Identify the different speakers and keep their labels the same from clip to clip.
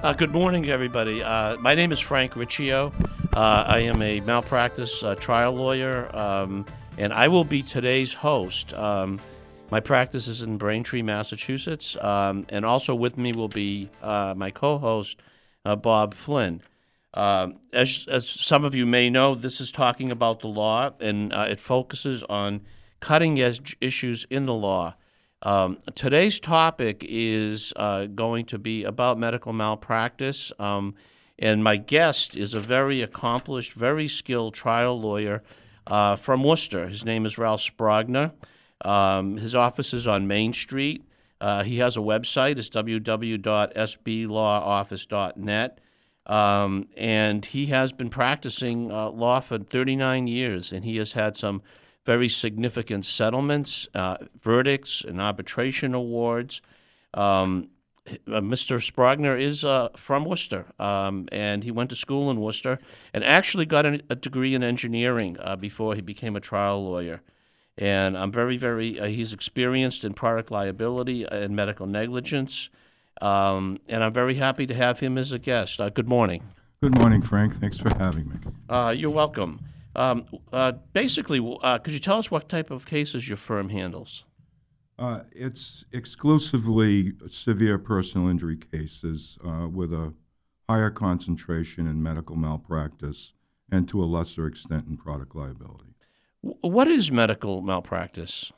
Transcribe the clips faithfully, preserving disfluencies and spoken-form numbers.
Speaker 1: Uh, good morning, everybody. Uh, my name is Frank Riccio. Uh, I am a malpractice uh, trial lawyer, um, and I will be today's host. Um, my practice is in Braintree, Massachusetts, um, and also with me will be uh, my co-host, uh, Bob Flynn. Um, as, as some of you may know, this is talking about the law, and uh, it focuses on cutting-edge issues in the law. Um, today's topic is uh, going to be about medical malpractice, um, and my guest is a very accomplished, very skilled trial lawyer uh, from Worcester. His name is Ralph Sprogner. Um, his office is on Main Street. Uh, he has a website. It's w w w dot s b law office dot net, um, and he has been practicing uh, law for thirty-nine years, and he has had some very significant settlements, uh, verdicts, and arbitration awards. Um, uh, Mister Sprogner is uh, from Worcester, um, and he went to school in Worcester and actually got an, a degree in engineering uh, before he became a trial lawyer. And I'm very, very, uh, he's experienced in product liability and medical negligence, um, and I'm very happy to have him as a guest. Uh, good morning.
Speaker 2: Good morning, Frank. Thanks for having me.
Speaker 1: Uh, you're welcome. Um, uh, basically, uh, could you tell us what type of cases your firm handles?
Speaker 2: Uh, it's exclusively severe personal injury cases uh, with a higher concentration in medical malpractice and to a lesser extent in product liability.
Speaker 1: What is medical malpractice?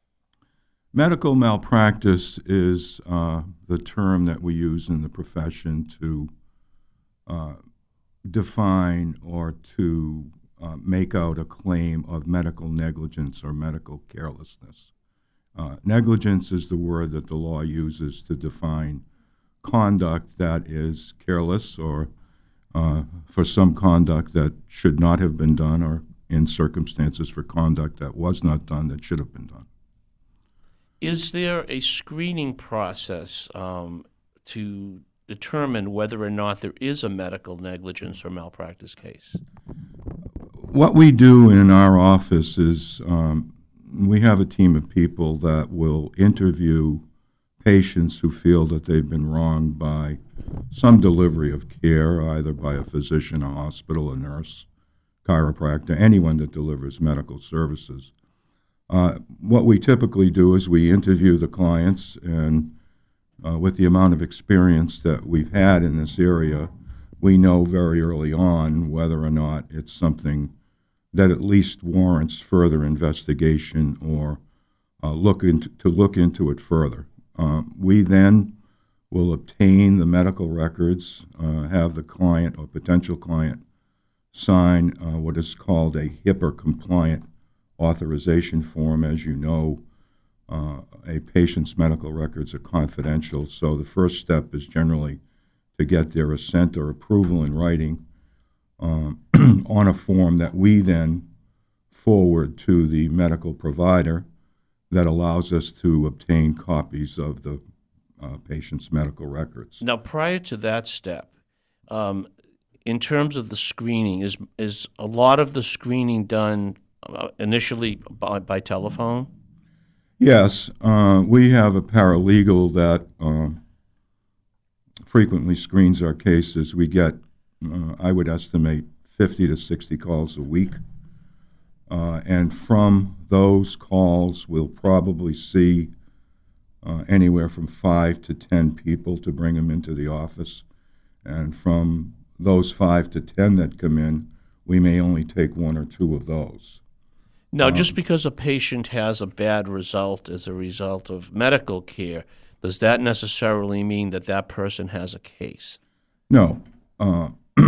Speaker 2: Medical malpractice is uh, the term that we use in the profession to uh, define or to Uh, make out a claim of medical negligence or medical carelessness. Uh, negligence is the word that the law uses to define conduct that is careless or uh, for some conduct that should not have been done, or in circumstances for conduct that was not done that should have been done.
Speaker 1: Is there a screening process um, to determine whether or not there is a medical negligence or malpractice case?
Speaker 2: What we do in our office is um, we have a team of people that will interview patients who feel that they've been wronged by some delivery of care, either by a physician, a hospital, a nurse, chiropractor, anyone that delivers medical services. Uh, what we typically do is we interview the clients, and uh, with the amount of experience that we've had in this area, we know very early on whether or not it's something that at least warrants further investigation or uh, look into, to look into it further. Uh, we then will obtain the medical records, uh, have the client or potential client sign uh, what is called a HIPAA-compliant authorization form. As you know, uh, a patient's medical records are confidential, so the first step is generally to get their assent or approval in writing Um, on a form that we then forward to the medical provider that allows us to obtain copies of the uh, patient's medical records.
Speaker 1: Now, prior to that step, um, in terms of the screening, is is a lot of the screening done uh, initially by, by telephone?
Speaker 2: Yes, uh, we have a paralegal that uh, frequently screens our cases. We get Uh, I would estimate fifty to sixty calls a week. Uh, and from those calls, we'll probably see uh, anywhere from five to ten people to bring them into the office. And from those five to ten that come in, we may only take one or two of those.
Speaker 1: Now,
Speaker 2: um,
Speaker 1: just because a patient has a bad result as a result of medical care, does that necessarily mean that that person has a case?
Speaker 2: No. Uh,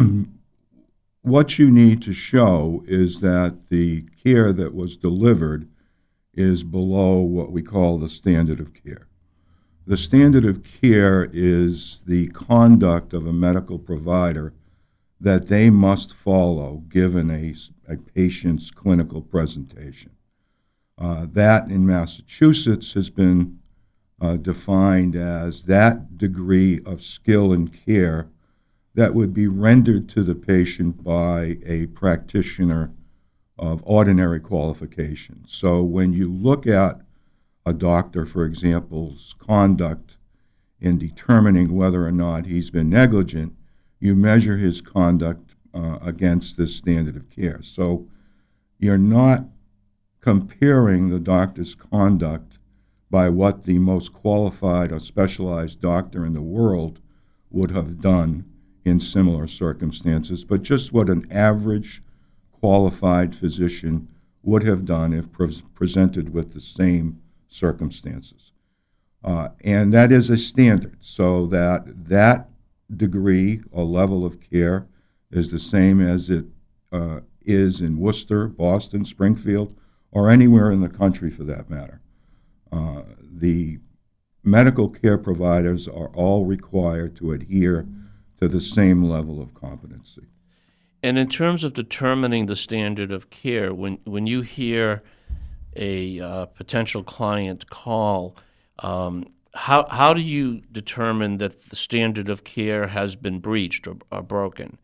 Speaker 2: what you need to show is that the care that was delivered is below what we call the standard of care. The standard of care is the conduct of a medical provider that they must follow given a, a patient's clinical presentation. Uh, that in Massachusetts has been uh, defined as that degree of skill and care that would be rendered to the patient by a practitioner of ordinary qualifications. So when you look at a doctor, for example's conduct in determining whether or not he's been negligent, you measure his conduct uh, against this standard of care. So you're not comparing the doctor's conduct by what the most qualified or specialized doctor in the world would have done in similar circumstances, but just what an average qualified physician would have done if pre- presented with the same circumstances. Uh, and that is a standard, so that that degree or level of care is the same as it uh, is in Worcester, Boston, Springfield, or anywhere in the country for that matter. Uh, the medical care providers are all required to adhere to the same level of competency.
Speaker 1: And in terms of determining the standard of care, when when you hear a uh, potential client call, um, how how do you determine that the standard of care has been breached or, or broken?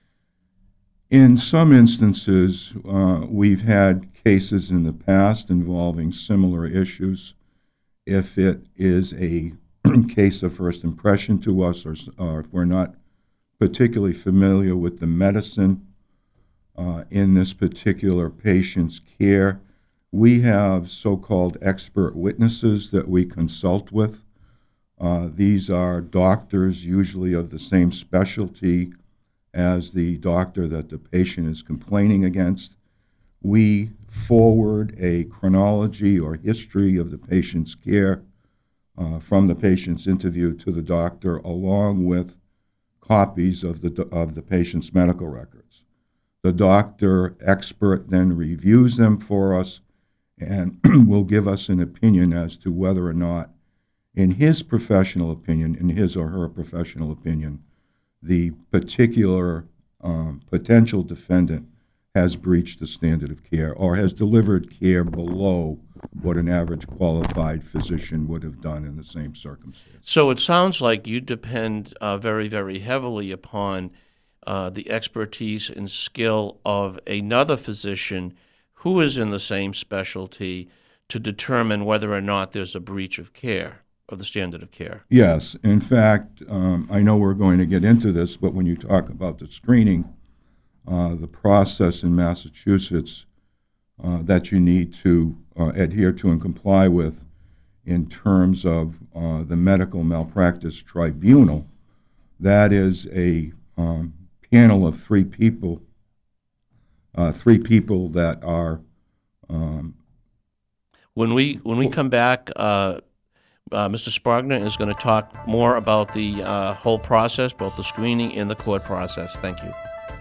Speaker 2: In some instances, uh, we've had cases in the past involving similar issues. If it is a case of first impression to us, or, or if we're not particularly familiar with the medicine uh, in this particular patient's care, we have so-called expert witnesses that we consult with. Uh, these are doctors, usually of the same specialty as the doctor that the patient is complaining against. We forward a chronology or history of the patient's care uh, from the patient's interview to the doctor, along with copies of the of the patient's medical records. The doctor expert then reviews them for us and will give us an opinion as to whether or not, in his professional opinion, in his or her professional opinion, the particular um, potential defendant has breached the standard of care or has delivered care below what an average qualified physician would have done in the same circumstance.
Speaker 1: So it sounds like you depend uh, very, very heavily upon uh, the expertise and skill of another physician who is in the same specialty to determine whether or not there's a breach of care, of the standard of care.
Speaker 2: Yes. In fact, um, I know we're going to get into this, but when you talk about the screening, Uh, the process in Massachusetts uh, that you need to uh, adhere to and comply with in terms of uh, the medical malpractice tribunal, that is a um, panel of three people, uh, three people that are. Um,
Speaker 1: when we when we come back, uh, uh, Mister Sprogna is going to talk more about the uh, whole process, both the screening and the court process. Thank you.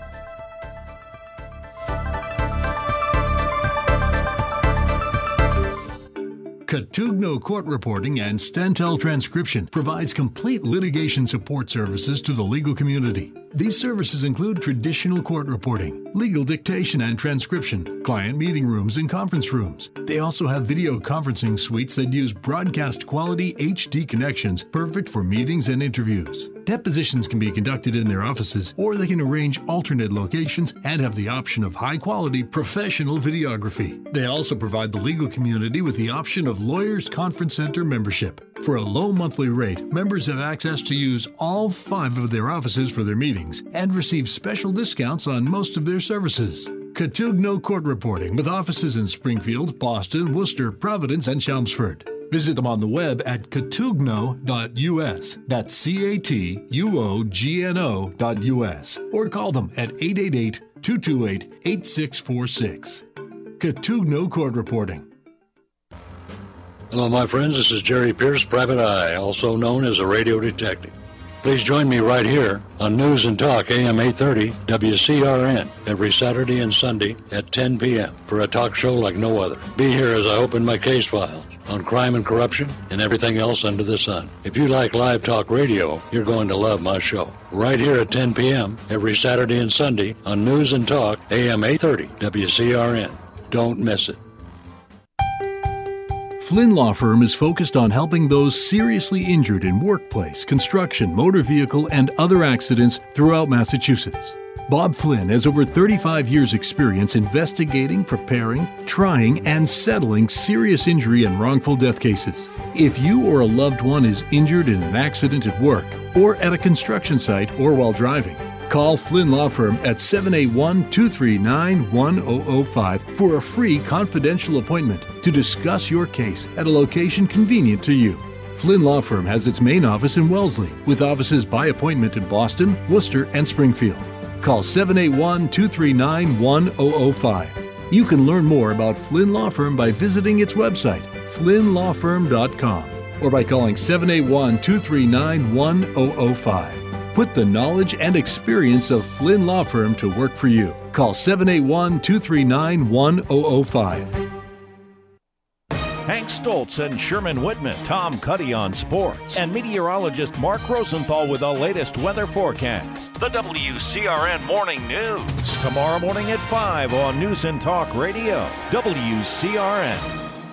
Speaker 3: Catugno Court Reporting and Stentel Transcription provides complete litigation support services to the legal community. These services include traditional court reporting, legal dictation and transcription, client meeting rooms and conference rooms. They also have video conferencing suites that use broadcast quality H D connections, perfect for meetings and interviews. Depositions can be conducted in their offices, or they can arrange alternate locations and have the option of high-quality professional videography. They also provide the legal community with the option of Lawyers Conference Center membership. For a low monthly rate, members have access to use all five of their offices for their meetings and receive special discounts on most of their services. Catugno Court Reporting, with offices in Springfield, Boston, Worcester, Providence, and Chelmsford. Visit them on the web at catugno dot U S. That's C A T U O G N O dot U S. Or call them at eight eight eight, two two eight, eight six four six. Catugno Court Reporting.
Speaker 4: Hello, my friends. This is Jerry Pierce, Private Eye, also known as a radio detective. Please join me right here on News and Talk, A M eight thirty, W C R N, every Saturday and Sunday at ten p.m. for a talk show like no other. Be here as I open my case files on crime and corruption and everything else under the sun. If you like live talk radio, you're going to love my show. Right here at ten p.m. every Saturday and Sunday on News and Talk, A M eight thirty, W C R N. Don't miss it.
Speaker 3: Flynn Law Firm is focused on helping those seriously injured in workplace, construction, motor vehicle, and other accidents throughout Massachusetts. Bob Flynn has over thirty-five years' experience investigating, preparing, trying, and settling serious injury and wrongful death cases. If you or a loved one is injured in an accident at work or at a construction site or while driving, call Flynn Law Firm at seven eight one, two three nine, one zero zero five for a free confidential appointment to discuss your case at a location convenient to you. Flynn Law Firm has its main office in Wellesley, with offices by appointment in Boston, Worcester, and Springfield. Call seven eight one, two three nine, one zero zero five. You can learn more about Flynn Law Firm by visiting its website, flynn law firm dot com, or by calling seven eight one, two three nine, one zero zero five. Put the knowledge and experience of Flynn Law Firm to work for you. Call seven eight one, two three nine, one zero zero five.
Speaker 5: Hank Stoltz and Sherman Whitman, Tom Cuddy on sports, and meteorologist Mark Rosenthal with the latest weather forecast. The W C R N Morning News, tomorrow morning at five on News and Talk Radio, W C R N.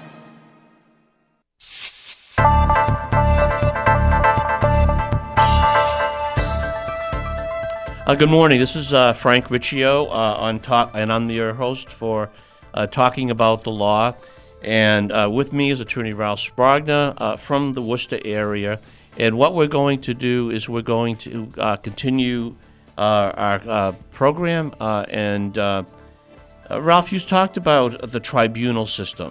Speaker 1: Uh, good morning. This is uh, Frank Riccio uh, on talk, and I'm your host for uh, Talking About the Law. And uh, with me is Attorney Ralph Spragna uh, from the Worcester area. And what we're going to do is we're going to uh, continue uh, our uh, program. Uh, and uh, uh, Ralph, you talked about the tribunal system.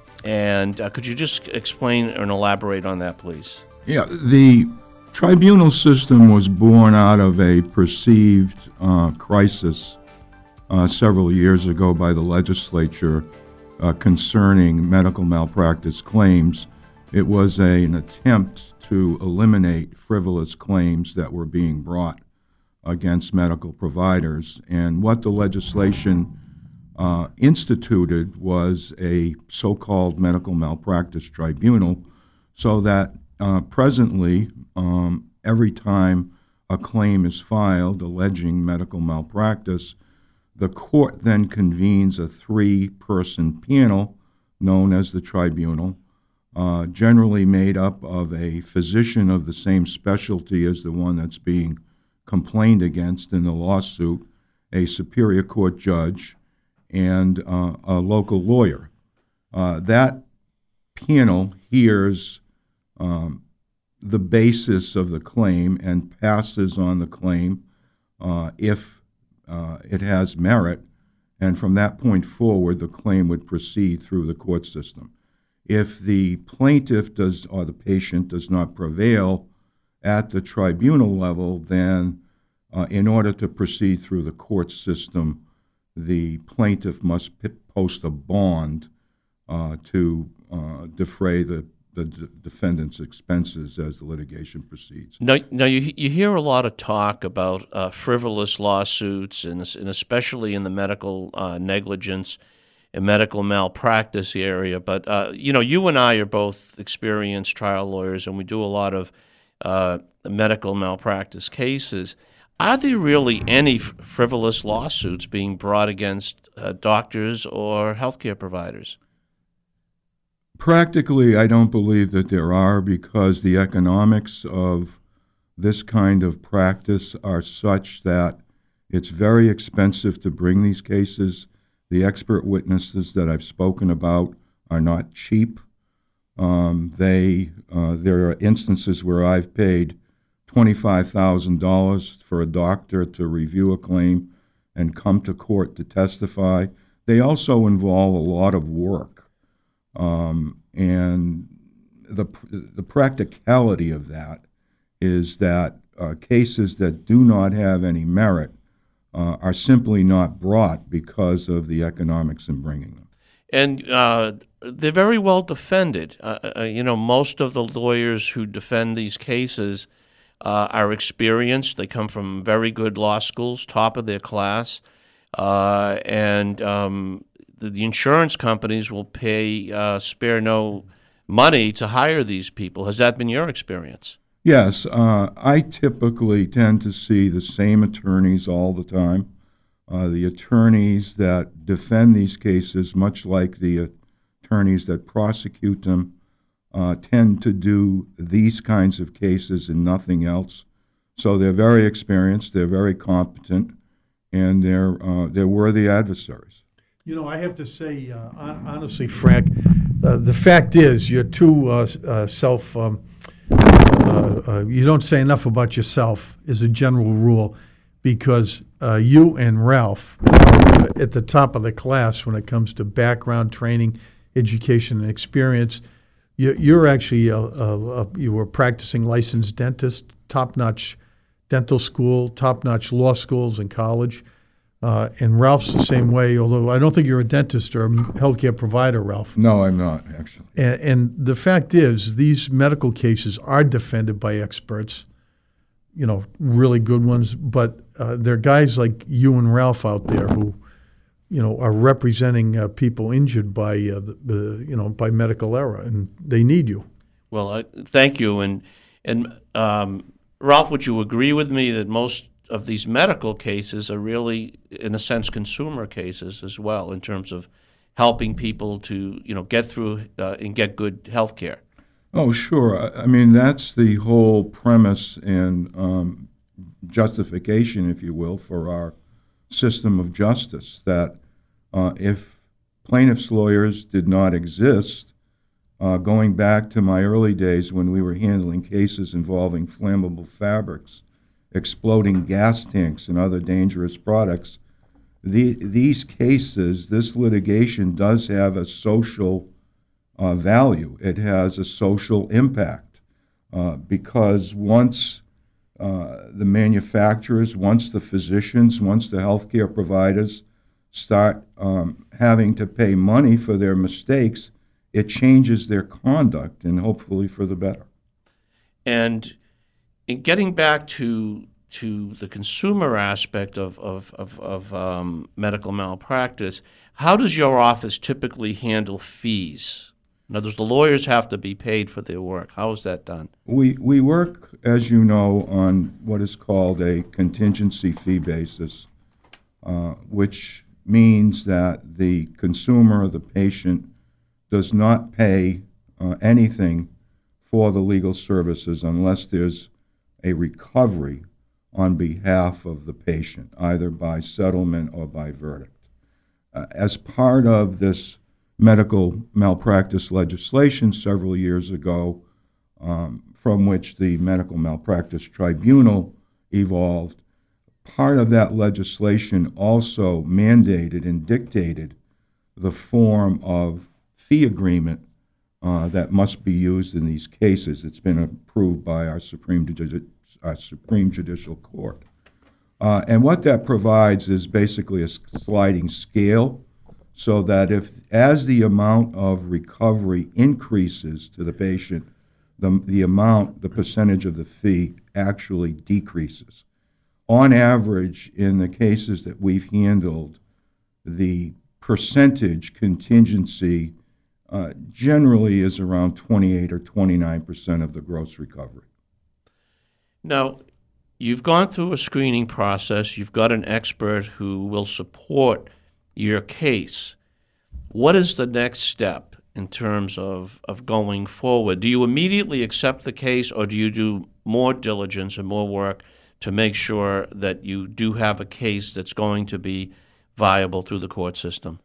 Speaker 1: And uh, could you just explain and elaborate on that, please?
Speaker 2: Yeah, the tribunal system was born out of a perceived uh, crisis uh, several years ago by the legislature uh, concerning medical malpractice claims. It was a, an attempt to eliminate frivolous claims that were being brought against medical providers. And what the legislation uh, instituted was a so-called medical malpractice tribunal, so that uh, presently, um, every time a claim is filed alleging medical malpractice, the court then convenes a three-person panel known as the tribunal, uh, generally made up of a physician of the same specialty as the one that's being complained against in the lawsuit, a superior court judge, and uh, a local lawyer. Uh, that panel hears um, the basis of the claim and passes on the claim uh, if uh, it has merit, and from that point forward, the claim would proceed through the court system. If the plaintiff does or the patient does not prevail at the tribunal level, then uh, in order to proceed through the court system, the plaintiff must p- post a bond uh, to uh, defray the the d- defendant's expenses as the litigation proceeds.
Speaker 1: Now, now you you hear a lot of talk about uh, frivolous lawsuits, and, and especially in the medical uh, negligence and medical malpractice area. But uh, you know, you and I are both experienced trial lawyers, and we do a lot of uh, medical malpractice cases. Are there really any f- frivolous lawsuits being brought against uh, doctors or healthcare providers?
Speaker 2: Practically, I don't believe that there are, because the economics of this kind of practice are such that it's very expensive to bring these cases. The expert witnesses that I've spoken about are not cheap. Um, they uh, there are instances where I've paid twenty-five thousand dollars for a doctor to review a claim and come to court to testify. They also involve a lot of work. Um, and the the practicality of that is that uh, cases that do not have any merit uh, are simply not brought because of the economics in bringing them.
Speaker 1: And uh, they're very well defended. Uh, uh, you know, most of the lawyers who defend these cases uh, are experienced. They come from very good law schools, top of their class, uh, and um, the, the insurance companies will pay uh, spare no money to hire these people. Has that been your experience?
Speaker 2: Yes, uh, I typically tend to see the same attorneys all the time. Uh, the attorneys that defend these cases, much like the attorneys that prosecute them, uh, tend to do these kinds of cases and nothing else. So they're very experienced, they're very competent, and they're uh, they're worthy adversaries.
Speaker 6: You know, I have to say, uh, hon- honestly, Frank, uh, the fact is you're too uh, uh, self, um, uh, uh, you don't say enough about yourself as a general rule, because uh, you and Ralph are at the top of the class when it comes to background, training, education, and experience. You, you're actually, a, a, a, you were a practicing licensed dentist, top-notch dental school, top-notch law schools and college. Uh, and Ralph's the same way, although I don't think you're a dentist or a healthcare provider, Ralph.
Speaker 2: No, I'm not, actually.
Speaker 6: And, and the fact is, these medical cases are defended by experts, you know, really good ones, but uh, there are guys like you and Ralph out there who, you know, are representing uh, people injured by, uh, the, the, you know, by medical error, and they need you.
Speaker 1: Well, uh, thank you. And, and um, Ralph, would you agree with me that most of these medical cases are really, in a sense, consumer cases as well, in terms of helping people to, you know, get through uh, and get good health care?
Speaker 2: Oh, sure. I, I mean, that's the whole premise and um, justification, if you will, for our system of justice, that uh, if plaintiffs' lawyers did not exist, uh, going back to my early days when we were handling cases involving flammable fabrics, exploding gas tanks, and other dangerous products, the, these cases, this litigation does have a social uh, value. It has a social impact uh, because once uh, the manufacturers, once the physicians, once the healthcare providers start um, having to pay money for their mistakes, it changes their conduct, and hopefully for the better.
Speaker 1: And in getting back to to the consumer aspect of of of, of um, medical malpractice, how does your office typically handle fees? In other words, the lawyers have to be paid for their work. How is that done?
Speaker 2: We we work, as you know, on what is called a contingency fee basis, uh, which means that the consumer or the patient does not pay uh, anything for the legal services unless there's a recovery on behalf of the patient, either by settlement or by verdict. Uh, as part of this medical malpractice legislation several years ago, um, from which the Medical Malpractice Tribunal evolved, part of that legislation also mandated and dictated the form of fee agreement uh, that must be used in these cases. It's been approved by our Supreme, Judi- our Supreme Judicial Court. Uh, and what that provides is basically a sliding scale, so that if, as the amount of recovery increases to the patient, the, the amount, the percentage of the fee actually decreases. On average, in the cases that we've handled, the percentage contingency uh, generally is around twenty-eight or twenty-nine percent of the gross recovery.
Speaker 1: Now, you've gone through a screening process. You've got an expert who will support your case. What is the next step in terms of, of going forward? Do you immediately accept the case, or do you do more diligence and more work to make sure that you do have a case that's going to be viable through the court system?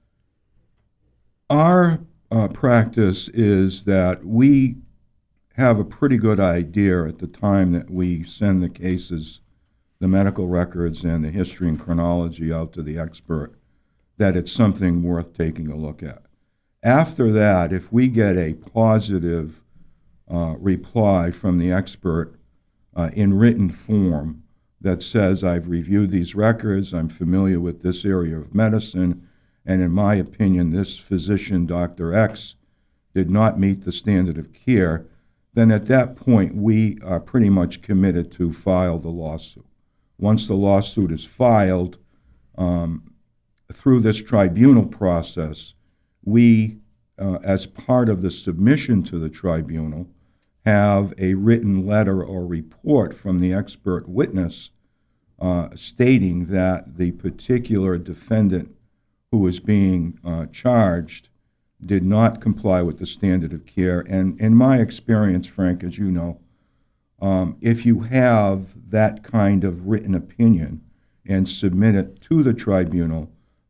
Speaker 2: Our uh, practice is that we have a pretty good idea at the time that we send the cases, the medical records and the history and chronology out to the expert, that it's something worth taking a look at. After that, if we get a positive uh, reply from the expert uh, in written form that says, I've reviewed these records, I'm familiar with this area of medicine, and in my opinion, this physician, Doctor X, did not meet the standard of care, then at that point, we are pretty much committed to file the lawsuit. Once the lawsuit is filed, um, through this tribunal process, we, uh, as part of the submission to the tribunal, have a written letter or report from the expert witness uh, stating that the particular defendant who is being uh, charged did not comply with the standard of care. And in my experience, Frank, as you know, um, if you have that kind of written opinion and submit it to the tribunal,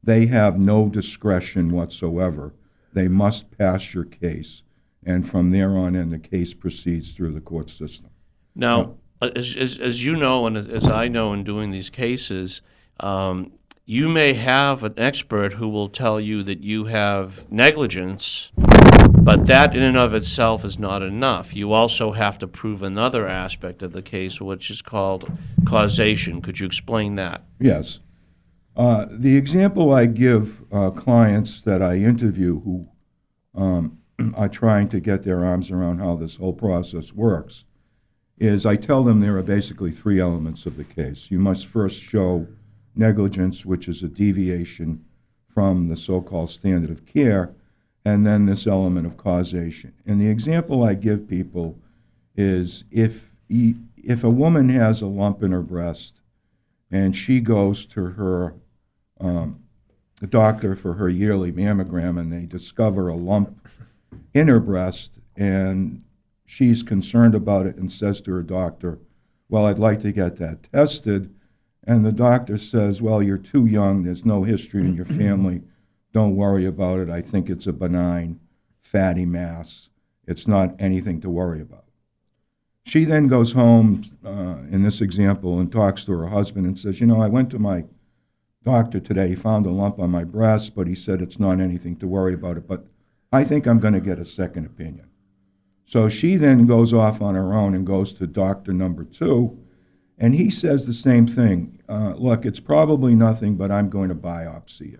Speaker 2: they have no discretion whatsoever. They must pass your case, and from there on in, the case proceeds through the court system.
Speaker 1: Now, uh, as, as, as you know, and as, as I know in doing these cases, um, you may have an expert who will tell you that you have negligence, but that in and of itself is not enough. You also have to prove another aspect of the case, which is called causation. Could you explain that?
Speaker 2: Yes. Uh, the example I give uh, clients that I interview who um, are trying to get their arms around how this whole process works is I tell them there are basically three elements of the case. You must first show negligence, which is a deviation from the so-called standard of care, and then this element of causation. And the example I give people is if he, if a woman has a lump in her breast and she goes to her um, the doctor for her yearly mammogram and they discover a lump in her breast and she's concerned about it and says to her doctor, well, I'd like to get that tested. And the doctor says, well, you're too young, there's no history in your family, don't worry about it, I think it's a benign fatty mass, it's not anything to worry about. She then goes home, uh, in this example, and talks to her husband and says, you know, I went to my doctor today, he found a lump on my breast, but he said it's not anything to worry about it, but I think I'm going to get a second opinion. So she then goes off on her own and goes to doctor number two, and he says the same thing. Uh, look, it's probably nothing, but I'm going to biopsy you.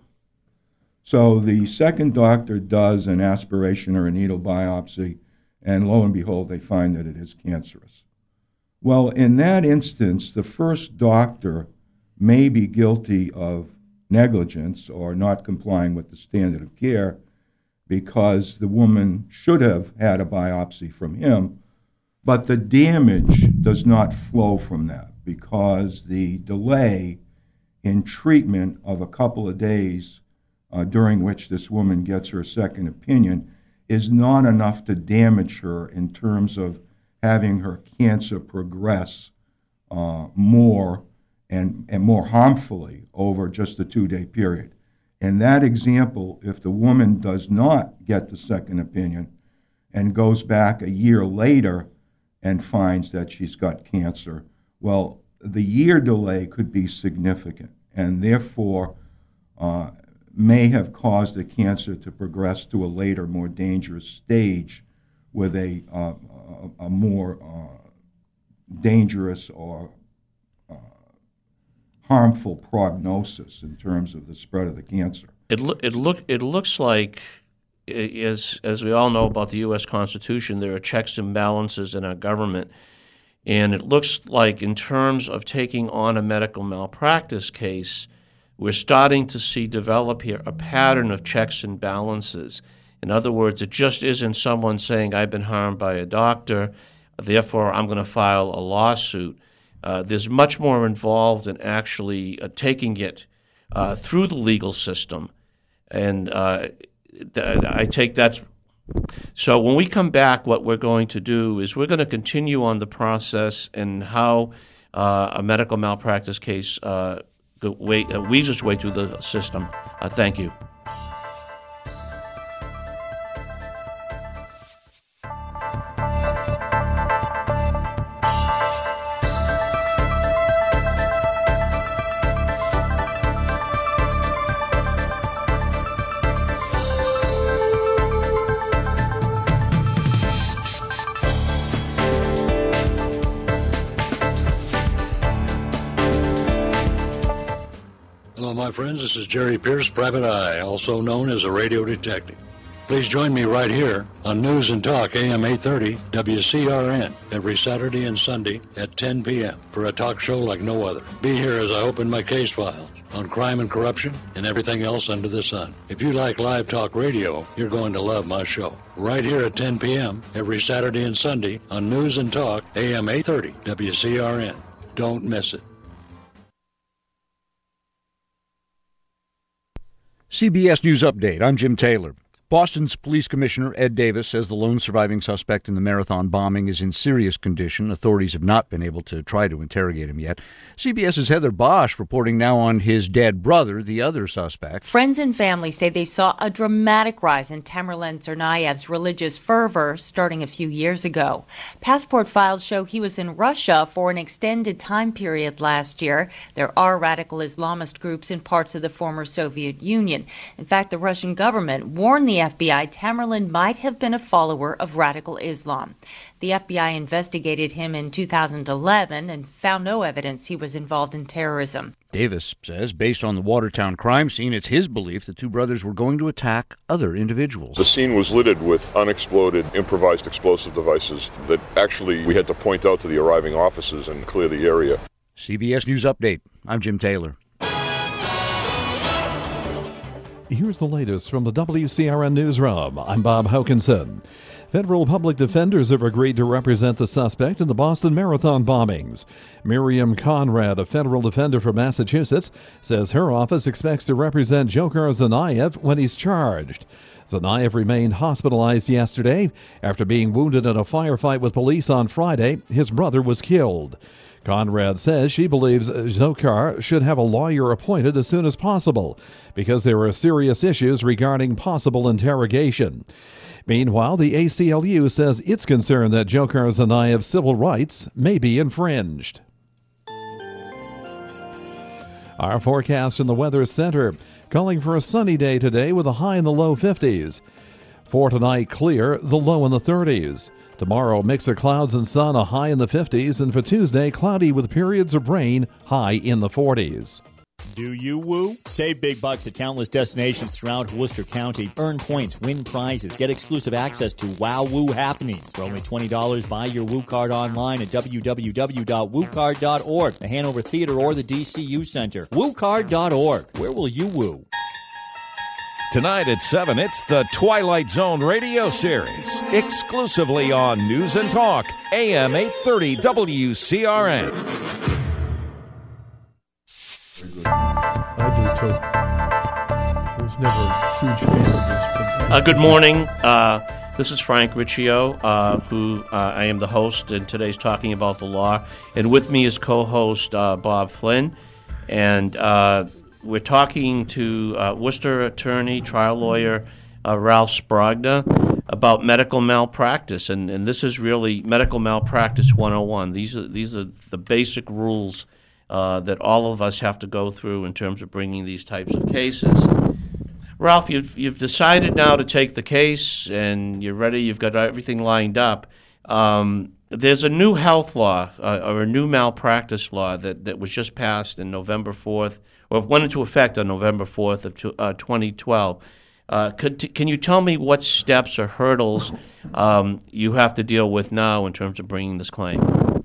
Speaker 2: So the second doctor does an aspiration or a needle biopsy, and lo and behold, they find that it is cancerous. Well, in that instance, the first doctor may be guilty of negligence or not complying with the standard of care because the woman should have had a biopsy from him, but the damage does not flow from that because the delay in treatment of a couple of days uh, during which this woman gets her second opinion is not enough to damage her in terms of having her cancer progress uh, more and, and more harmfully over just a two-day period. In that example, if the woman does not get the second opinion and goes back a year later and finds that she's got cancer, well, the year delay could be significant and therefore uh, may have caused the cancer to progress to a later, more dangerous stage with a, uh, a, a more uh, dangerous or uh, harmful prognosis in terms of the spread of the cancer.
Speaker 1: It, lo- it, look, it looks like, as, as we all know about the U S Constitution, there are checks and balances in our government. And it looks like in terms of taking on a medical malpractice case, we're starting to see develop here a pattern of checks and balances. In other words, it just isn't someone saying, I've been harmed by a doctor, therefore I'm going to file a lawsuit. Uh, there's much more involved in actually uh, taking it uh, through the legal system. And uh, th- I take that's... So when we come back, what we're going to do is we're going to continue on the process and how uh, a medical malpractice case uh, way, uh, weaves its way through the system. Uh, thank you.
Speaker 4: Hello, my friends. This is Jerry Pierce, Private Eye, also known as a radio detective. Please join me right here on News and Talk, A M eight thirty, W C R N, every Saturday and Sunday at ten p.m. for a talk show like no other. Be here as I open my case files on crime and corruption and everything else under the sun. If you like live talk radio, you're going to love my show. Right here at ten p.m. every Saturday and Sunday on News and Talk, A M eight thirty, W C R N. Don't miss it.
Speaker 7: C B S News Update. I'm Jim Taylor. Boston's police commissioner, Ed Davis, says the lone surviving suspect in the Marathon bombing is in serious condition. Authorities have not been able to try to interrogate him yet. CBS's Heather Bosch reporting now on his dead brother, the other suspect.
Speaker 8: Friends and family say they saw a dramatic rise in Tamerlan Tsarnaev's religious fervor starting a few years ago. Passport files show he was in Russia for an extended time period last year. There are radical Islamist groups in parts of the former Soviet Union. In fact, the Russian government warned the F B I Tamerlan might have been a follower of radical Islam. The F B I investigated him in two thousand eleven and found no evidence he was involved in terrorism.
Speaker 7: Davis says, based on the Watertown crime scene, it's his belief the two brothers were going to attack other individuals.
Speaker 9: The scene was littered with unexploded, improvised explosive devices that actually we had to point out to the arriving officers and clear the area.
Speaker 7: C B S News Update. I'm Jim Taylor.
Speaker 10: Here's the latest from the W C R N Newsroom. I'm Bob Hokinson. Federal public defenders have agreed to represent the suspect in the Boston Marathon bombings. Miriam Conrad, a federal defender from Massachusetts, says her office expects to represent Dzhokhar Tsarnaev when he's charged. Tsarnaev remained hospitalized yesterday. After being wounded in a firefight with police on Friday, his brother was killed. Conrad says she believes Dzhokhar should have a lawyer appointed as soon as possible because there are serious issues regarding possible interrogation. Meanwhile, the A C L U says it's concerned that Dzhokhar Tsarnaev's civil rights may be infringed. Our forecast from the Weather Center, calling for a sunny day today with a high in the low fifties. For tonight, clear, the low in the thirties. Tomorrow, mix of clouds and sun, a high in the fifties. And for Tuesday, cloudy with periods of rain, high in the forties.
Speaker 11: Do you woo? Save big bucks at countless destinations throughout Worcester County. Earn points, win prizes, get exclusive access to Wow Woo happenings. For only twenty dollars, buy your Woo card online at w w w dot woo card dot org, the Hanover Theater, or the D C U Center. woo card dot org. Where will you woo?
Speaker 5: Tonight at seven, it's the Twilight Zone radio series, exclusively on News and Talk, A M eight thirty W C R N.
Speaker 6: I do too. I was never a huge fan of this. But
Speaker 1: uh, good morning. Uh, this is Frank Riccio, uh, who uh, I am the host, and today's talking about the law. And with me is co-host uh, Bob Flynn, and uh, we're talking to uh, Worcester attorney, trial lawyer uh, Ralph Spragna about medical malpractice, and, and this is really medical malpractice one oh one. These are these are the basic rules uh, that all of us have to go through in terms of bringing these types of cases. Ralph, you've you've decided now to take the case, and you're ready. You've got everything lined up. Um, there's a new health law uh, or a new malpractice law that, that was just passed in November fourth. Or went into effect on November fourth of uh, twenty twelve. Uh, could, can you tell me what steps or hurdles um, you have to deal with now in terms of bringing this claim?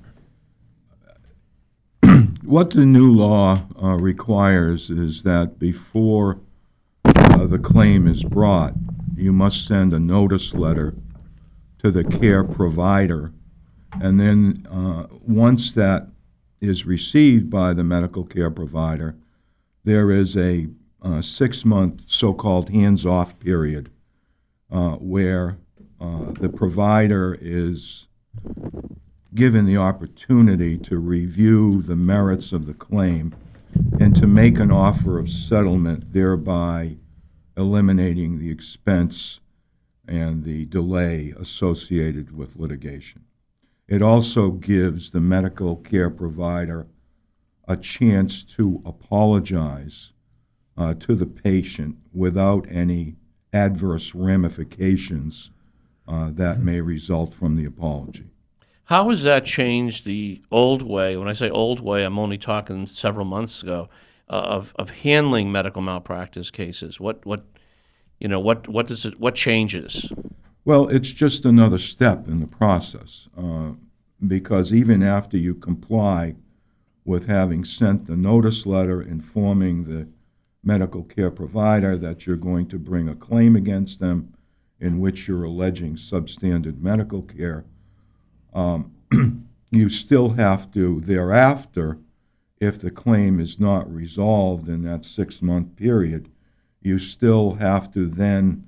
Speaker 2: What the new law uh, requires is that before uh, the claim is brought, you must send a notice letter to the care provider, and then uh, once that is received by the medical care provider, there is a uh, six-month so-called hands-off period uh, where uh, the provider is given the opportunity to review the merits of the claim and to make an offer of settlement, thereby eliminating the expense and the delay associated with litigation. It also gives the medical care provider a chance to apologize uh, to the patient without any adverse ramifications uh, that may result from the apology.
Speaker 1: How has that changed the old way? When I say old way, I'm only talking several months ago uh, of of handling medical malpractice cases. What what you know what what does it what changes?
Speaker 2: Well, it's just another step in the process uh, because even after you comply with having sent the notice letter informing the medical care provider that you're going to bring a claim against them in which you're alleging substandard medical care, um, you still have to thereafter, if the claim is not resolved in that six-month period, you still have to then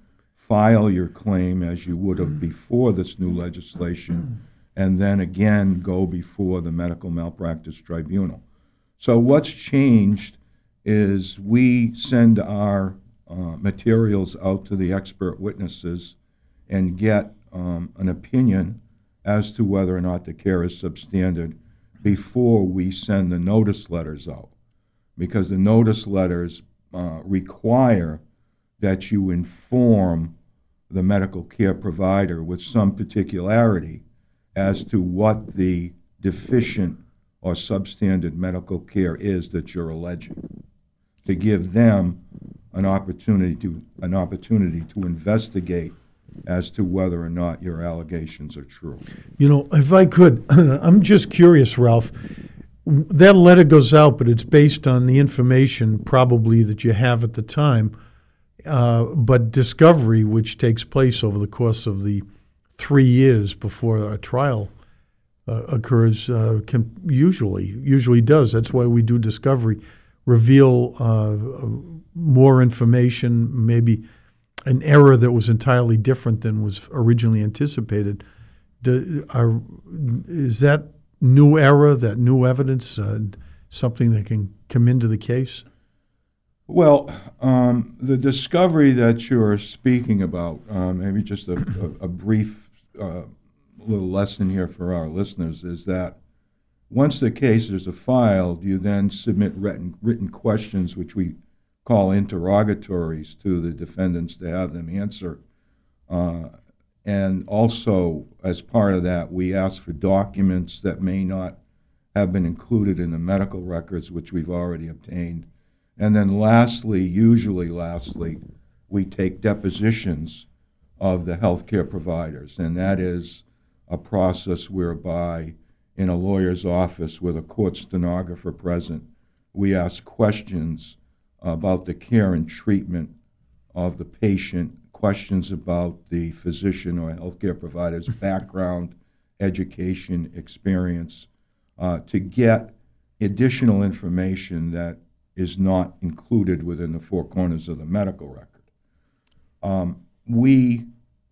Speaker 2: file your claim as you would have before this new legislation, and then again go before the Medical Malpractice Tribunal. So what's changed is we send our uh, materials out to the expert witnesses and get um, an opinion as to whether or not the care is substandard before we send the notice letters out. Because the notice letters uh, require that you inform the medical care provider with some particularity as to what the deficient or substandard medical care is that you're alleging, to give them an opportunity to an opportunity to investigate as to whether or not your allegations are true.
Speaker 6: You know, if I could, I'm just curious, Ralph. That letter goes out, but it's based on the information probably that you have at the time. Uh, but discovery, which takes place over the course of the three years before a trial uh, occurs, uh, can usually usually does. That's why we do discovery, reveal uh, more information, maybe an error that was entirely different than was originally anticipated. Do, are, is that new error, that new evidence, uh, something that can come into the case?
Speaker 2: Well, um, the discovery that you're speaking about, um, maybe just a, a, a brief uh, little lesson here for our listeners, is that once the cases are filed, you then submit written, written questions, which we call interrogatories, to the defendants to have them answer. Uh, and also, as part of that, we ask for documents that may not have been included in the medical records, which we've already obtained. And then lastly, usually lastly, we take depositions of the healthcare providers. And that is a process whereby in a lawyer's office with a court stenographer present, we ask questions about the care and treatment of the patient, questions about the physician or healthcare provider's background, education, experience, uh, to get additional information that is not included within the four corners of the medical record. Um, we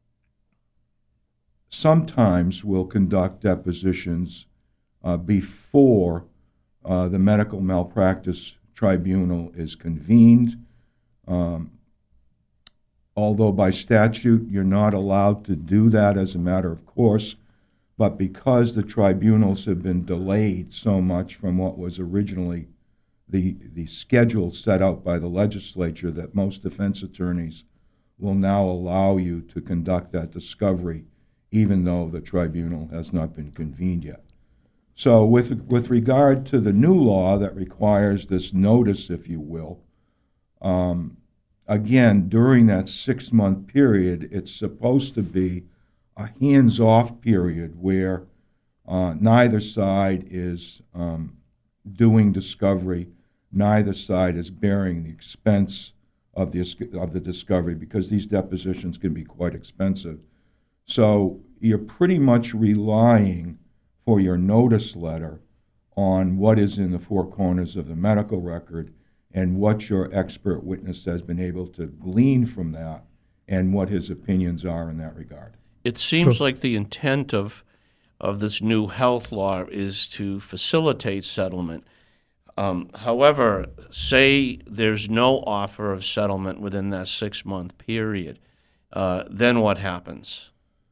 Speaker 2: sometimes will conduct depositions uh, before uh, the Medical Malpractice Tribunal is convened. Um, although by statute you're not allowed to do that as a matter of course, but because the tribunals have been delayed so much from what was originally the the schedule set out by the legislature, that most defense attorneys will now allow you to conduct that discovery even though the tribunal has not been convened yet. So with with regard to the new law that requires this notice, if you will, um, again, during that six-month period, it's supposed to be a hands-off period where uh, neither side is um, doing discovery, neither side is bearing the expense of the, of the discovery, because these depositions can be quite expensive. So you're pretty much relying for your notice letter on what is in the four corners of the medical record and what your expert witness has been able to glean from that and what his opinions are in that regard.
Speaker 1: It seems
Speaker 6: So-
Speaker 1: like the intent of of this new health law is to facilitate settlement. Um, however, say there's no offer of settlement within that six-month period, uh, then what happens?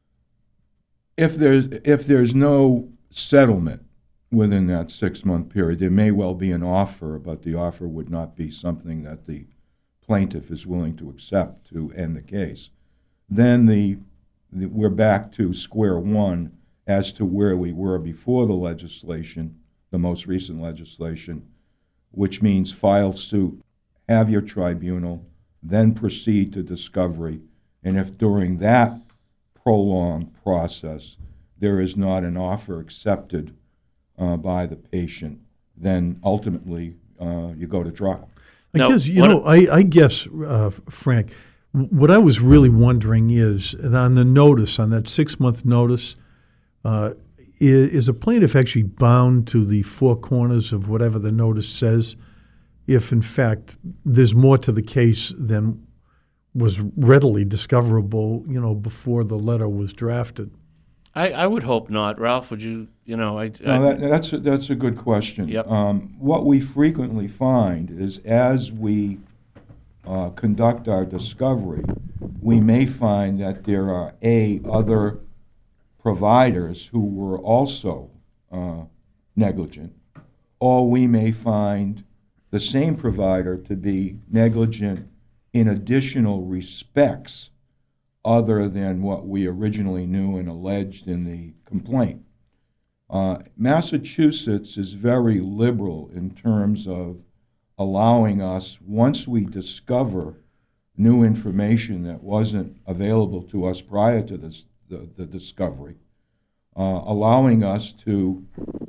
Speaker 2: If there's if there's no settlement within that six-month period, there may well be an offer, but the offer would not be something that the plaintiff is willing to accept to end the case. Then the, the we're back to square one as to where we were before the legislation, the most recent legislation, which means file suit, have your tribunal, then proceed to discovery. And if during that prolonged process there is not an offer accepted uh, by the patient, then ultimately uh, you go to trial.
Speaker 6: I
Speaker 1: Now,
Speaker 6: guess, you
Speaker 1: what-
Speaker 6: know, I, I guess, uh, Frank, what I was really wondering is, on the notice, on that six-month notice, uh, is, is a plaintiff actually bound to the four corners of whatever the notice says, if, in fact, there's more to the case than was readily discoverable, you know, before the letter was drafted.
Speaker 1: I, I would hope not. Ralph, would you, you know, I...
Speaker 2: No,
Speaker 1: I
Speaker 2: that, that's, a, that's a good question.
Speaker 1: Yep.
Speaker 2: Um, what we frequently find is as we uh, conduct our discovery, we may find that there are, A, other providers who were also uh, negligent, or we may find the same provider to be negligent in additional respects other than what we originally knew and alleged in the complaint. Uh, Massachusetts is very liberal in terms of allowing us, once we discover new information that wasn't available to us prior to this, the, the discovery, uh, allowing us to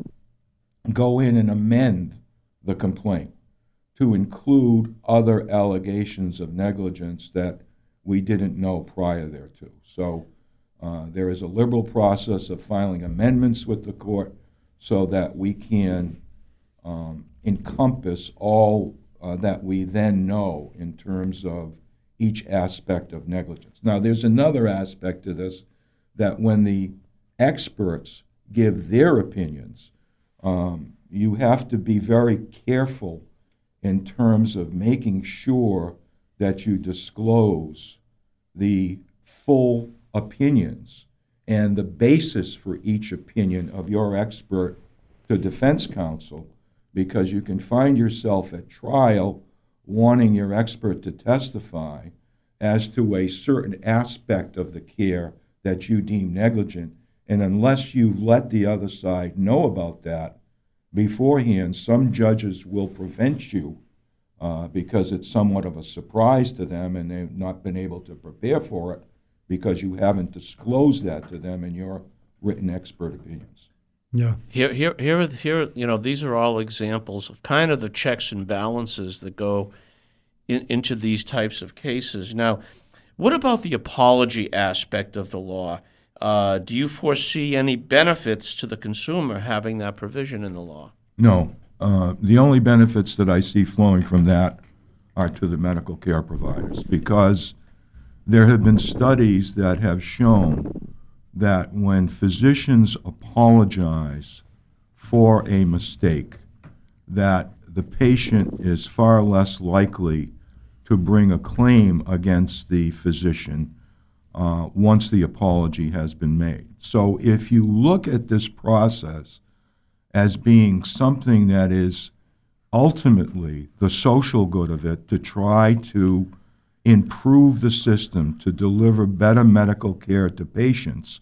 Speaker 2: go in and amend the complaint to include other allegations of negligence that we didn't know prior thereto. So uh, there is a liberal process of filing amendments with the court so that we can um, encompass all uh, that we then know in terms of each aspect of negligence. Now, there's another aspect to this, that when the experts give their opinions, um, you have to be very careful in terms of making sure that you disclose the full opinions and the basis for each opinion of your expert to defense counsel, because you can find yourself at trial wanting your expert to testify as to a certain aspect of the care that you deem negligent, and unless you let the other side know about that beforehand, some judges will prevent you uh, because it's somewhat of a surprise to them and they've not been able to prepare for it because you haven't disclosed that to them in your written expert opinions.
Speaker 6: Yeah.
Speaker 1: Here, here, here, here. You know, these are all examples of kind of the checks and balances that go in, into these types of cases. Now, what about the apology aspect of the law? Uh, do you foresee any benefits to the consumer having that provision in the law?
Speaker 2: No. Uh, the only benefits that I see flowing from that are to the medical care providers, because there have been studies that have shown that when physicians apologize for a mistake, that the patient is far less likely to bring a claim against the physician uh, once the apology has been made. So if you look at this process as being something that is ultimately the social good of it, to try to improve the system, to deliver better medical care to patients,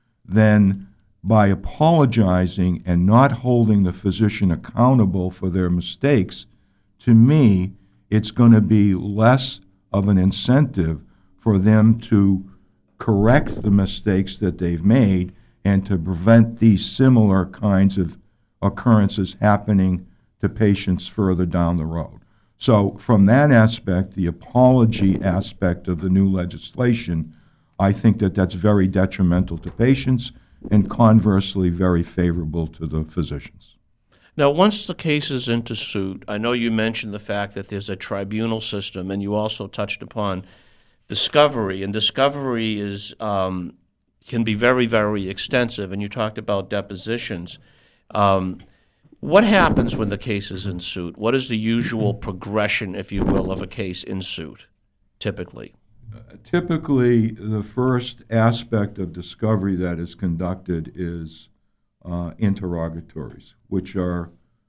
Speaker 2: then by apologizing and not holding the physician accountable for their mistakes, to me, it's going to be less of an incentive for them to correct the mistakes that they've made and to prevent these similar kinds of occurrences happening to patients further down the road. So from that aspect, the apology aspect of the new legislation, I think that that's very detrimental to patients and conversely very favorable to the physicians.
Speaker 1: Now, once the case is into suit, I know you mentioned the fact that there's a tribunal system, and you also touched upon discovery, and discovery is um, can be very, very extensive, and you talked about depositions. Um, what happens when the case is in suit? What is the usual progression, if you will, of a case in suit, typically?
Speaker 2: Uh, typically, the first aspect of discovery that is conducted is uh, interrogatories, which are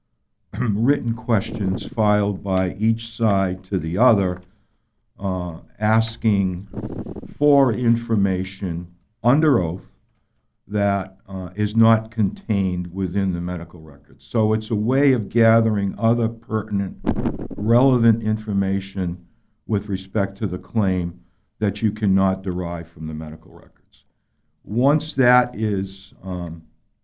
Speaker 2: written questions filed by each side to the other, uh, asking for information under oath that uh, is not contained within the medical records. So it's a way of gathering other pertinent, relevant information with respect to the claim that you cannot derive from the medical records. Once that is um,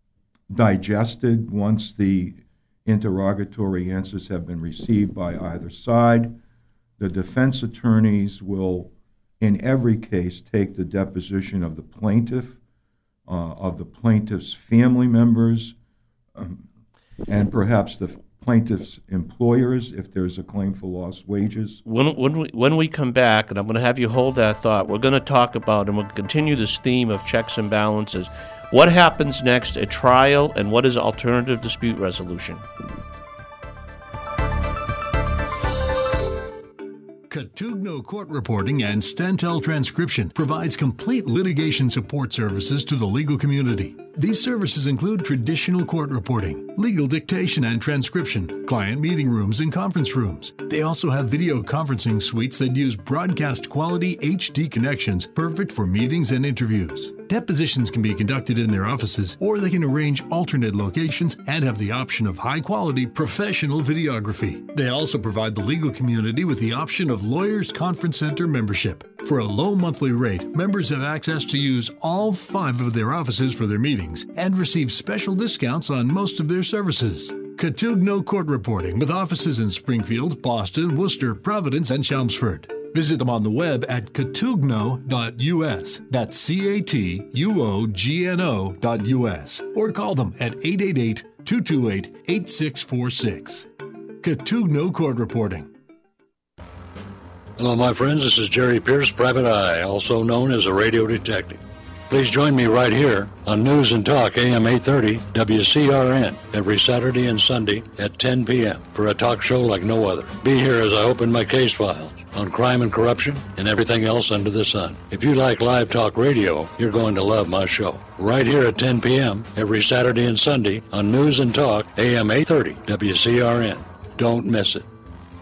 Speaker 2: digested, once the interrogatory answers have been received by either side, the defense attorneys will, in every case, take the deposition of the plaintiff, uh, of the plaintiff's family members, um, and perhaps the plaintiff's employers if there's a claim for lost wages.
Speaker 1: When, when, we, when we come back, and I'm going to have you hold that thought, we're going to talk about, and we'll continue this theme of checks and balances. What happens next at trial, and what is alternative dispute resolution?
Speaker 3: Catugno Court Reporting and Stentel Transcription provides complete litigation support services to the legal community. These services include traditional court reporting, legal dictation and transcription, client meeting rooms and conference rooms. They also have video conferencing suites that use broadcast quality H D connections, perfect for meetings and interviews. Depositions can be conducted in their offices, or they can arrange alternate locations and have the option of high-quality professional videography. They also provide the legal community with the option of Lawyers Conference Center membership. For a low monthly rate, members have access to use all five of their offices for their meetings and receive special discounts on most of their services. Catugno Court Reporting, with offices in Springfield, Boston, Worcester, Providence, and Chelmsford. Visit them on the web at catugno dot U S. That's C A T U O G N O dot U S. Or call them at eight eight eight, two two eight, eight six four six. Catugno Court Reporting.
Speaker 4: Hello, my friends. This is Jerry Pierce, Private Eye, also known as a radio detective. Please join me right here on News and Talk A M eight thirty W C R N every Saturday and Sunday at ten p.m. for a talk show like no other. Be here as I open my case files on crime and corruption and everything else under the sun. If you like live talk radio, you're going to love my show. Right here at ten p.m. every Saturday and Sunday on News and Talk A M eight thirty W C R N. Don't miss it.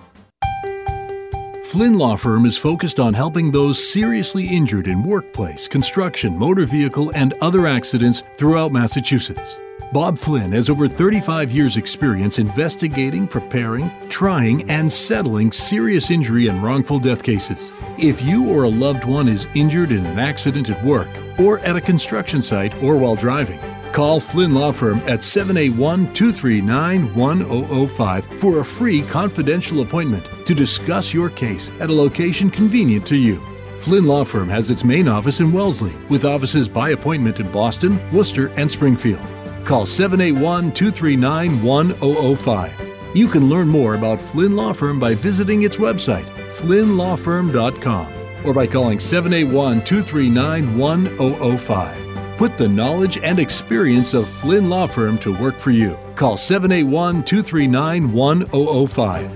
Speaker 3: Flynn Law Firm is focused on helping those seriously injured in workplace, construction, motor vehicle, and other accidents throughout Massachusetts. Bob Flynn has over thirty-five years' experience investigating, preparing, trying, and settling serious injury and wrongful death cases. If you or a loved one is injured in an accident at work, or at a construction site, or while driving, call Flynn Law Firm at seven eight one, two three nine, one zero zero five for a free confidential appointment to discuss your case at a location convenient to you. Flynn Law Firm has its main office in Wellesley, with offices by appointment in Boston, Worcester, and Springfield. Call seven eight one, two three nine, one zero zero five. You can learn more about Flynn Law Firm by visiting its website, flynn law firm dot com, or by calling seven eight one, two three nine, one zero zero five. Put the knowledge and experience of Flynn Law Firm to work for you. Call seven eight one, two three nine, one zero zero five.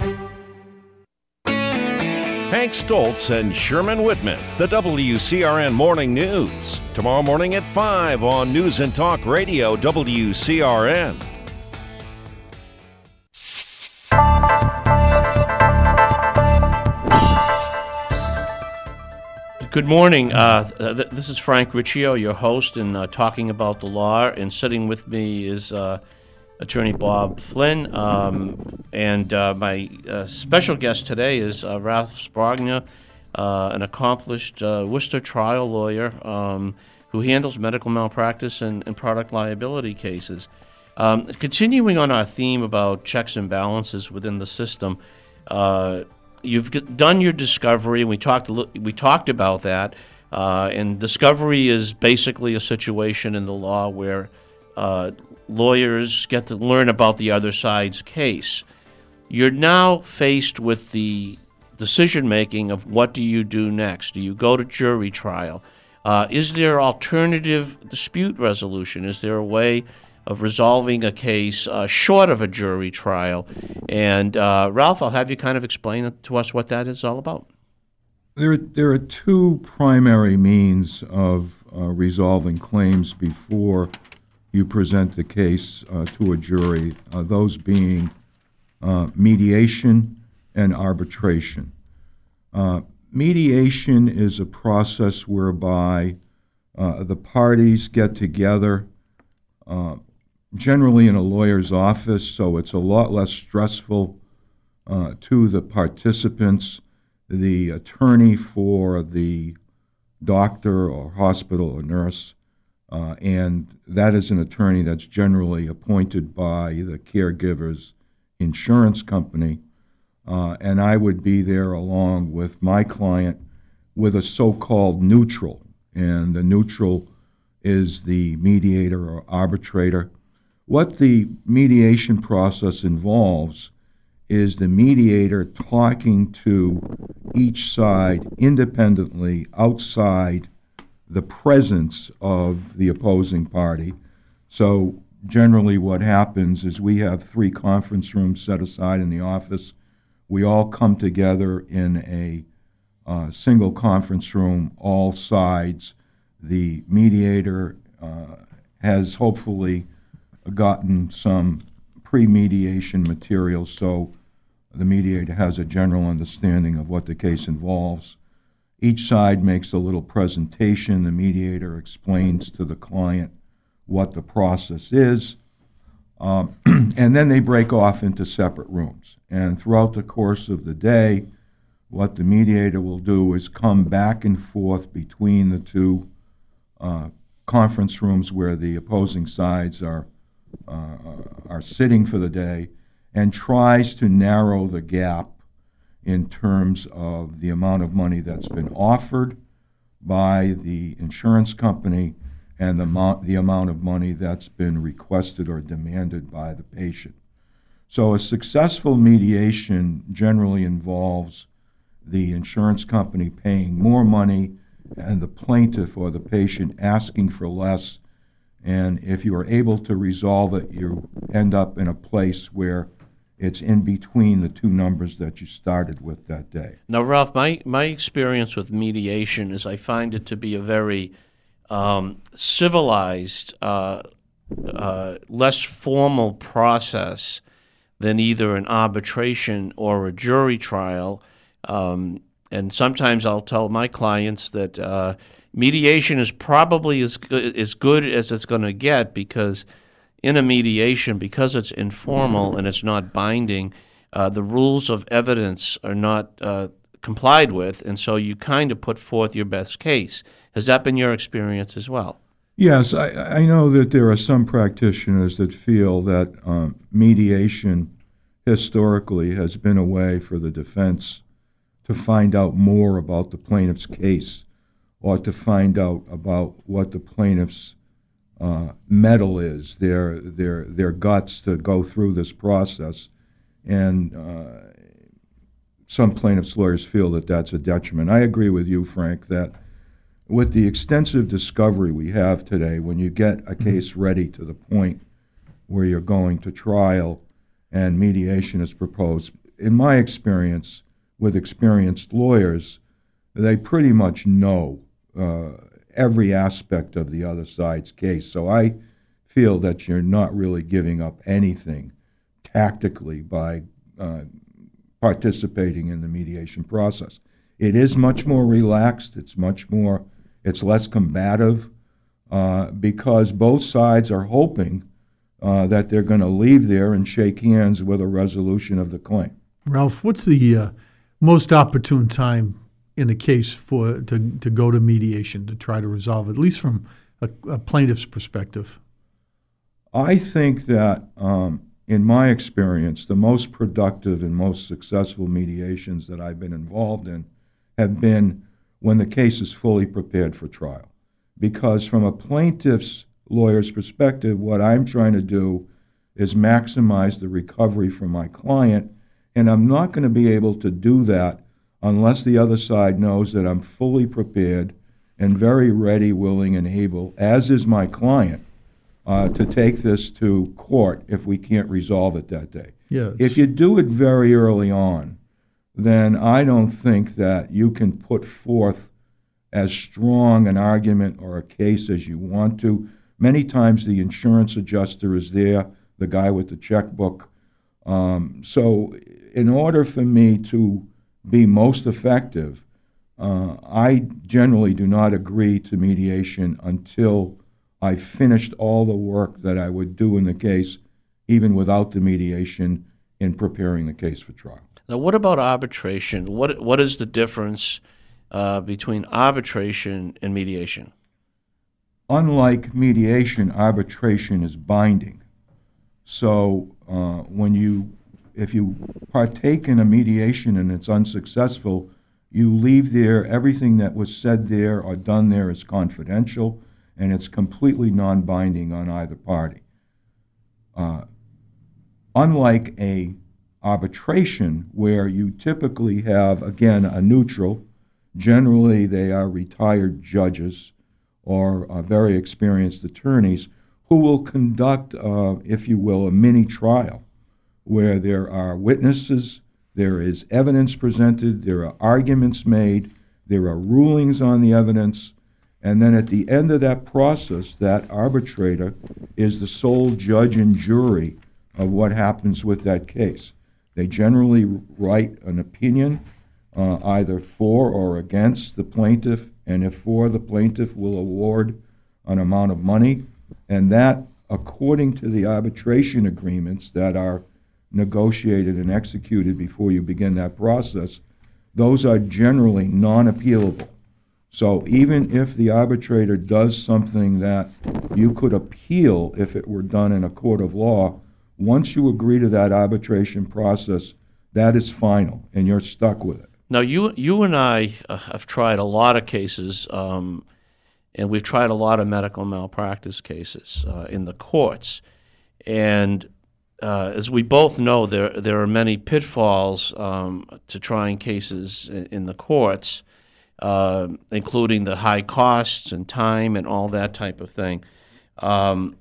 Speaker 5: Hank Stoltz and Sherman Whitman, the W C R N Morning News. Tomorrow morning at five on News and Talk Radio, W C R N.
Speaker 1: Good morning. Uh, th- this is Frank Riccio, your host, and uh, talking about the law. And sitting with me is uh, Attorney Bob Flynn. Um, and uh, my uh, special guest today is uh, Ralph Sprogna, uh, an accomplished uh, Worcester trial lawyer um, who handles medical malpractice and, and product liability cases. Um, continuing on our theme about checks and balances within the system, uh, you've done your discovery, and we talked a li- we talked about that. Uh, and discovery is basically a situation in the law where uh, lawyers get to learn about the other side's case. You're now faced with the decision-making of what do you do next? Do you go to jury trial? Uh, is there alternative dispute resolution? Is there a way of resolving a case uh, short of a jury trial? And uh, Ralph, I'll have you kind of explain to us what that is all about.
Speaker 2: There, there are two primary means of uh, resolving claims before you present the case uh, to a jury, uh, those being uh, mediation and arbitration. Uh, mediation is a process whereby uh, the parties get together, uh, generally in a lawyer's office, so it's a lot less stressful uh, to the participants. The attorney for the doctor or hospital or nurse, uh, and that is an attorney that's generally appointed by the caregiver's insurance company, uh, and I would be there along with my client with a so-called neutral, and the neutral is the mediator or arbitrator. what the mediation process involves is the mediator talking to each side independently outside the presence of the opposing party. So generally what happens is we have three conference rooms set aside in the office. We all come together in a uh, single conference room, all sides. The mediator uh, has hopefully gotten some pre-mediation material, so the mediator has a general understanding of what the case involves. Each side makes a little presentation. The mediator explains to the client what the process is, um, and then they break off into separate rooms. And throughout the course of the day, what the mediator will do is come back and forth between the two uh, conference rooms where the opposing sides are uh, are sitting for the day, and tries to narrow the gap in terms of the amount of money that's been offered by the insurance company and the amount, the amount of money that's been requested or demanded by the patient. So a successful mediation generally involves the insurance company paying more money and the plaintiff or the patient asking for less. And if you are able to resolve it, you end up in a place where it's in between the two numbers that you started with that day.
Speaker 1: Now, Ralph, my, my experience with mediation is I find it to be a very um, civilized, uh, uh, less formal process than either an arbitration or a jury trial. Um, and sometimes I'll tell my clients that uh, mediation is probably as good, as good as it's going to get, because in a mediation, because it's informal and it's not binding, uh, the rules of evidence are not uh, complied with, and so you kind of put forth your best case. Has that been your experience as well?
Speaker 2: Yes, I, I know that there are some practitioners that feel that um, mediation historically has been a way for the defense to find out more about the plaintiff's case, or to find out about what the plaintiff's uh, mettle is, their their their guts to go through this process. And uh, some plaintiffs' lawyers feel that that's a detriment. I agree with you, Frank, that with the extensive discovery we have today, when you get a case ready to the point where you're going to trial and mediation is proposed, in my experience with experienced lawyers, they pretty much know uh, every aspect of the other side's case. So I feel that you're not really giving up anything tactically by uh, participating in the mediation process. It is much more relaxed. It's much more, it's less combative uh, because both sides are hoping uh, that they're going to leave there and shake hands with a resolution of the claim.
Speaker 6: Ralph, what's the uh, most opportune time in a case for to, to go to mediation to try to resolve, at least from a, a plaintiff's perspective?
Speaker 2: I think that, um, in my experience, the most productive and most successful mediations that I've been involved in have been when the case is fully prepared for trial. Because from a plaintiff's lawyer's perspective, what I'm trying to do is maximize the recovery for my client, and I'm not going to be able to do that unless the other side knows that I'm fully prepared and very ready, willing, and able, as is my client, uh, to take this to court if we can't resolve it that day.
Speaker 6: Yeah,
Speaker 2: if you do it very early on, then I don't think that you can put forth as strong an argument or a case as you want to. Many times the insurance adjuster is there, the guy with the checkbook. Um, so in order for me to be most effective, uh, I generally do not agree to mediation until I've finished all the work that I would do in the case, even without the mediation, in preparing the case for trial.
Speaker 1: Now, what about arbitration? What What is the difference uh, between arbitration and mediation?
Speaker 2: Unlike mediation, arbitration is binding. So uh, when you, if you partake in a mediation and it's unsuccessful, you leave there, everything that was said there or done there is confidential, and it's completely non-binding on either party. Uh, unlike a arbitration where you typically have, again, a neutral, generally they are retired judges or uh, very experienced attorneys who will conduct, uh, if you will, a mini trial where there are witnesses, there is evidence presented, there are arguments made, there are rulings on the evidence, and then at the end of that process, that arbitrator is the sole judge and jury of what happens with that case. They generally write an opinion uh, either for or against the plaintiff, and if for, the plaintiff will award an amount of money, and that, according to the arbitration agreements that are negotiated and executed before you begin that process, those are generally non-appealable. So even if the arbitrator does something that you could appeal if it were done in a court of law, once you agree to that arbitration process, that is final, and you're stuck with it.
Speaker 1: Now, you you and I uh, have tried a lot of cases, um, and we've tried a lot of medical malpractice cases uh, in the courts. And uh, as we both know, there there are many pitfalls um, to trying cases in, in the courts, uh, including the high costs and time and all that type of thing. Um,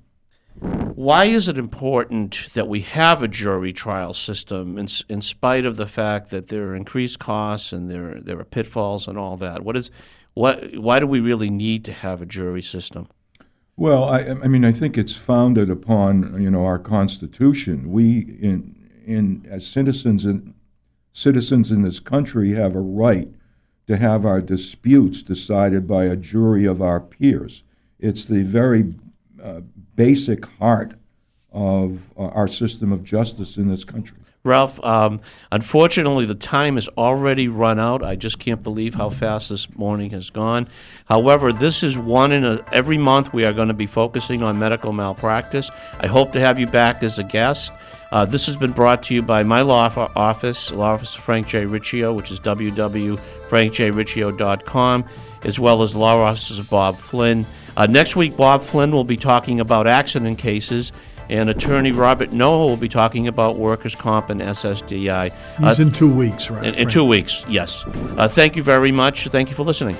Speaker 1: Why is it important that we have a jury trial system in, in spite of the fact that there are increased costs and there there are pitfalls and all that? What is what? Why do we really need to have a jury system?
Speaker 2: Well, I, I mean, I think it's founded upon, you know, our Constitution. We, in in as citizens in citizens in this country, have a right to have our disputes decided by a jury of our peers. It's the very uh, basic heart of uh, our system of justice in this country.
Speaker 1: Ralph, um, unfortunately, the time has already run out. I just can't believe how fast this morning has gone. However, this is one in a, every month we are going to be focusing on medical malpractice. I hope to have you back as a guest. Uh, this has been brought to you by my law office, law office of Frank J. Riccio, which is w w w dot frank j riccio dot com, as well as law offices of Bob Flynn. Uh, next week, Bob Flynn will be talking about accident cases, and attorney Robert Noah will be talking about workers' comp and S S D I.
Speaker 6: He's
Speaker 1: uh,
Speaker 6: in two weeks, right?
Speaker 1: In, in two weeks, yes. Uh, thank you very much. Thank you for listening.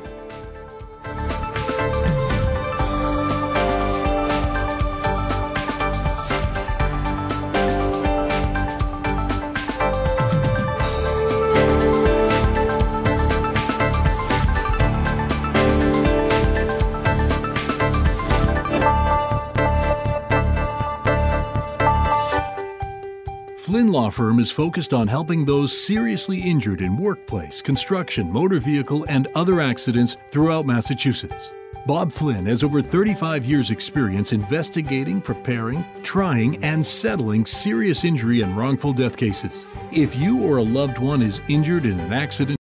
Speaker 3: Flynn Law Firm is focused on helping those seriously injured in workplace, construction, motor vehicle, and other accidents throughout Massachusetts. Bob Flynn has over thirty-five years' experience investigating, preparing, trying, and settling serious injury and wrongful death cases. If you or a loved one is injured in an accident,